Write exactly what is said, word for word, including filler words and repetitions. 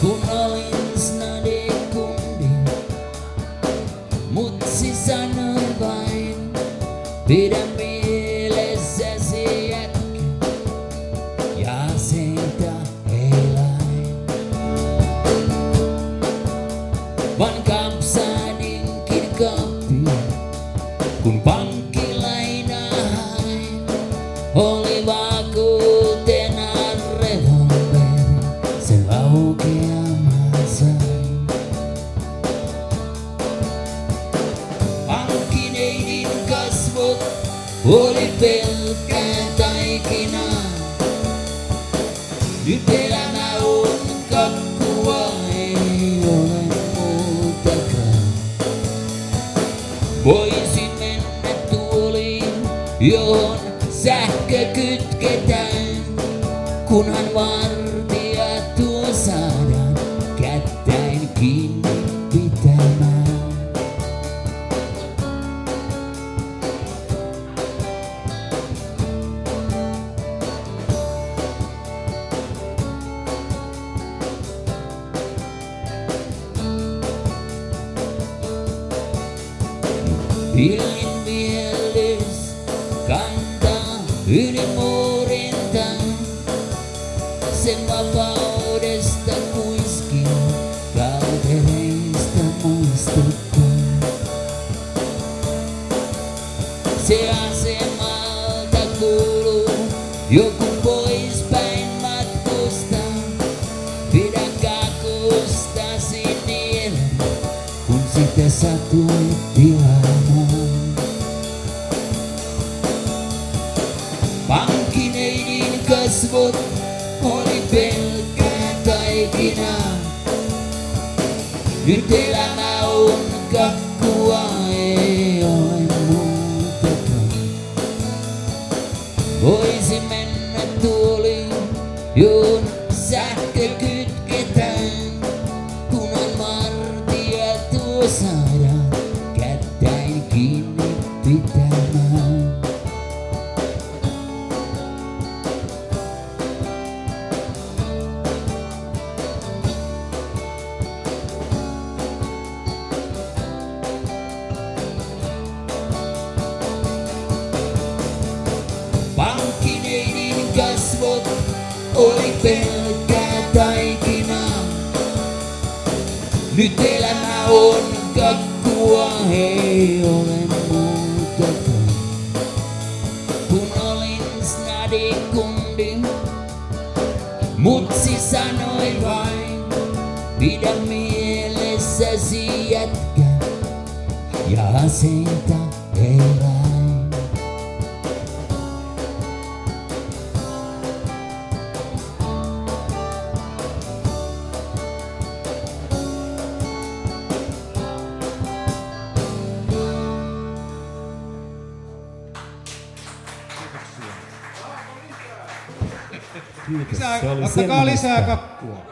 kun olin snadikundi. Mutsi sanoi vain, pidä mielessäsi jätkä, ja seitä eilain. Vaan kampsahdinkin kappiin, kun pankkilainaa hain. Oli vakuutena revolveri, se laukeamaan sain. Pankkineidin kasvot oli pelkkää taikinaa. Nyt elämä on kakkua, ei ole muutakaan. Voisin mennä tuoliin, johon sähkö kytketään, kunhan vartija tuo saadaan kättäin kiinni pitämään. Pillin viellys kantaa yli muurintaan, sen vapaudesta kuiskin kaltereista muistuttaa. Se asemalta kuuluu joku poispäin matkustaa. Pidä kakustasi niellä, kun sitä satui tilaamaan. Pankkineidin kasvot oli pelkkää taikinaa. Nyt elämä on kakkua, ei ole muutakaan. Voisi mennä tuoliin, johon sähkö kytketään, kunhan vartija tuo saadaan kättäin kiinni pitämään. Pankkineidin kasvot oli pelkkää taikinaa. Nyt elämä on kakkua, ei ole muutakaan. Kun olin snadikundi, mutsi sanoi vain, pidä mielessäsi jätkä, ja aseita eilain. Lisää, ottakaa lisää kakkua.